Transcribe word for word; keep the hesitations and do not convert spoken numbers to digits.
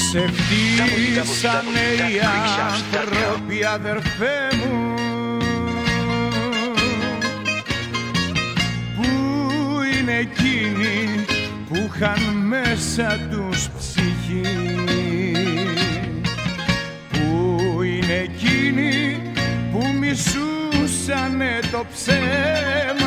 Σε φτύσανε οι άνθρωποι, αδερφέ μου, που είναι εκείνοι που είχαν μέσα τους ψυχή, που είναι εκείνοι που μισούσανε το ψέμα